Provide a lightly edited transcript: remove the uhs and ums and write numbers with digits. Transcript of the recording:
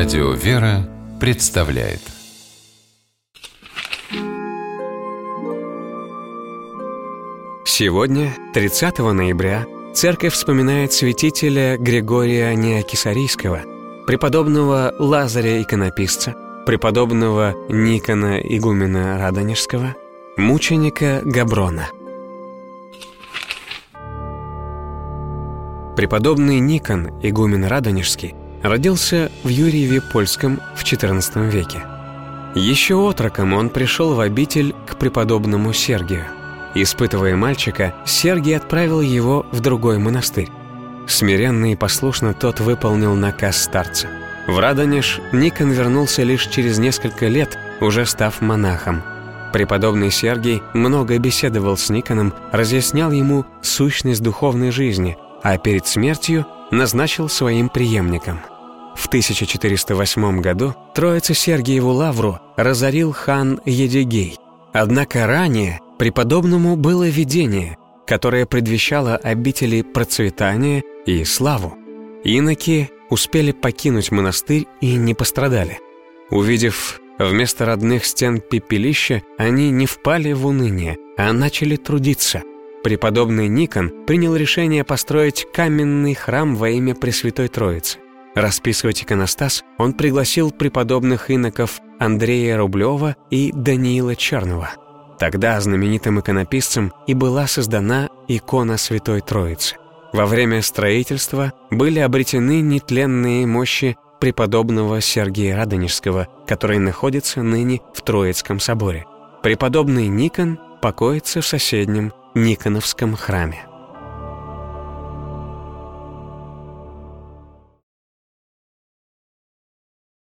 Радио «Вера» представляет. Сегодня, 30 ноября, Церковь вспоминает святителя Григория Неокисарийского, преподобного Лазаря Иконописца, преподобного Никона игумена Радонежского, мученика Габрона. Преподобный Никон игумен Радонежский родился в Юрьеве Польском в XIV веке. Еще отроком он пришел в обитель к преподобному Сергию. Испытывая мальчика, Сергий отправил его в другой монастырь. Смиренно и послушно тот выполнил наказ старца. В Радонеж Никон вернулся лишь через несколько лет, уже став монахом. Преподобный Сергий много беседовал с Никоном, разъяснял ему сущность духовной жизни, а перед смертью назначил своим преемником. В 1408 году Троице-Сергиеву лавру разорил хан Едигей. Однако ранее преподобному было видение, которое предвещало обители процветания и славу. Иноки успели покинуть монастырь и не пострадали. Увидев вместо родных стен пепелище, они не впали в уныние, а начали трудиться. Преподобный Никон принял решение построить каменный храм во имя Пресвятой Троицы. Расписывать иконостас он пригласил преподобных иноков Андрея Рублева и Даниила Черного. Тогда знаменитым иконописцем и была создана икона Святой Троицы. Во время строительства были обретены нетленные мощи преподобного Сергия Радонежского, который находится ныне в Троицком соборе. Преподобный Никон покоится в соседнем Никоновском храме.